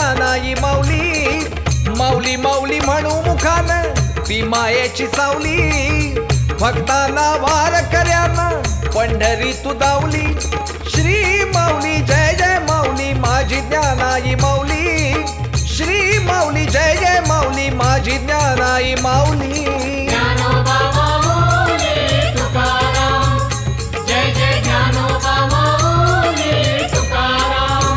ज्ञानाई माऊली. माऊली माऊली म्हणू मुखान ती मायेची सावली. भक्तांना वार कर्याना पंढरी तू दावली. श्री माऊली जय जय माऊली माझी ज्ञानाई माऊली. श्री माऊली जय जय माऊली माझी ज्ञानाई माऊली. ज्ञानोबा माऊली तुकाराम, जय जय ज्ञानोबा माऊली तुकाराम.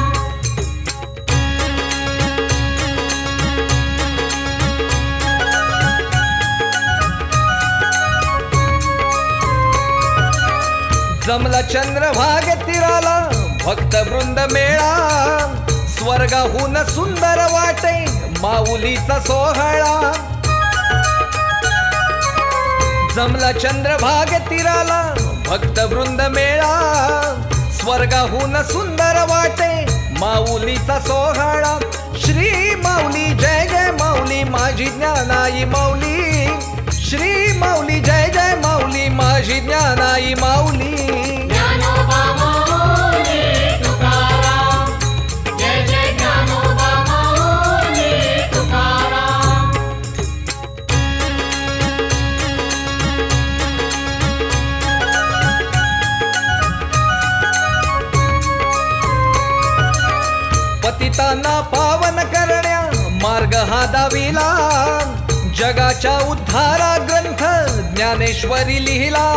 जमला चंद्रभाग तीराला भक्त वृंद मेळा. स्वर्गाहून सुंदर वाटे माऊलीचा सोहळा. जमला चंद्रभाग तीराला भक्त वृंद मेळा. स्वर्गाहून सुंदर वाटे माऊलीचा सोहळा. श्री माऊली जय जय माऊली माझी ज्ञानाई माऊली. श्री माऊली जय जय माऊली माझी ज्ञानाई माऊली. ज्ञानोबा माऊली तुकाराम, जय जय ज्ञानोबा माऊली तुकाराम. पतितांना पावन करण्या मार्ग हा दाविला. जगाच्या उद्धारा ग्रंथ ज्ञानेश्वरी लिहिला.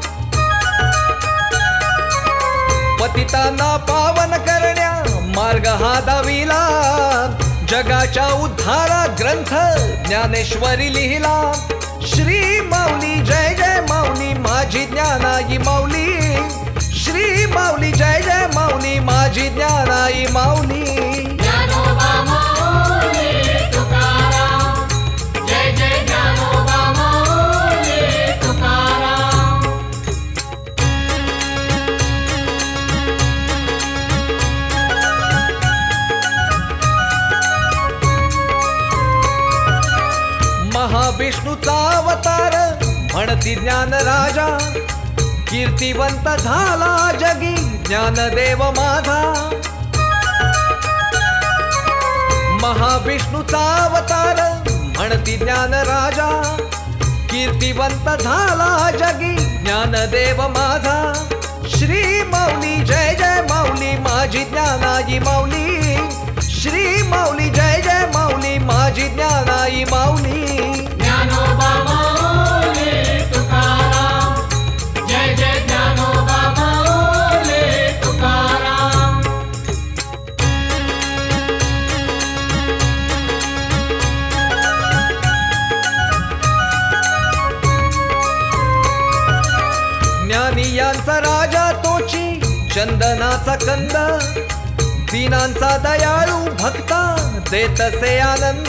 पतितांना पावन करण्या मार्ग हा दाविला. जगाच्या उद्धारा ग्रंथ ज्ञानेश्वरी लिहिला. श्री माऊली जय जय माऊली माझी ज्ञानाई माऊली. श्री माऊली जय जय माऊली माझी ज्ञानाई माऊली. ज्ञानोबा माऊली तुकाराम, जय जय ज्ञानोबा माऊली तुकाराम. महाविष्णूचा अवतार म्हणती ज्ञान राजा. कीर्तिवंत झाला जगी ज्ञानदेव माझा. महाविष्णूचा अवतार म्हणती ज्ञान राजा. कीर्तिवंत झाला जगी ज्ञानदेव माझा. श्री माऊली जय जय माऊली माझी ज्ञानाई माऊली. श्री माऊली जय जय माऊली माझी ज्ञानाई माऊली. ज्ञानोबा माऊली तुकाराम, जय जय ज्ञानोबा माऊली तुकाराम. ज्ञानियांचा राजा तोची चंदनाचा कंद. दीनांचा दयाळू भक्ता देतसे आनंद.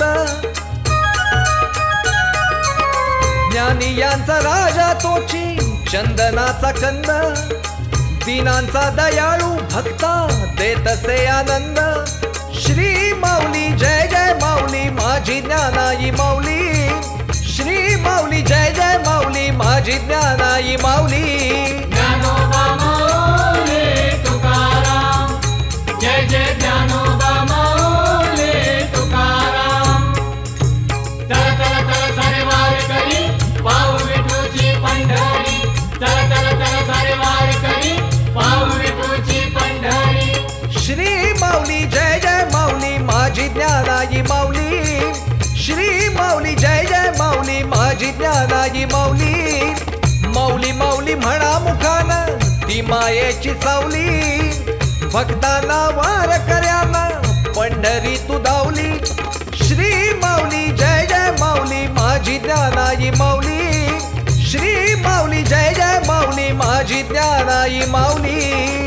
ज्ञानियांचा राजा तोची चंदनाचा कंद. दीनांचा दयाळू भक्ता देतसे आनंद. श्री माऊली जय जय माऊली माझी ज्ञानाई माऊली. श्री माऊली जय जय माऊली माझी ज्ञानाई माऊली. ज्ञानोबा माऊली तुकाराम, जय जय ज्ञानोबा माऊली तुकाराम. चला चला चला सारे वारकरी पाहू विठूची पंढरी. चला चला चला सारे वारकरी पाहू विठूची पंढरी. श्री माऊली जय जय माऊली माझी ज्ञानाई माऊली. श्री माऊली जय जय माऊली माझी ज्ञानाई माऊली. माऊली माऊली म्हणा मुखान ती मायेची सावली. भक्तांना वार कर्याना पंढरी तू दावली. श्री माऊली जय जय माऊली माझी ज्ञानाई माऊली. श्री माऊली जय जय माऊली माझी ज्ञानाई माऊली.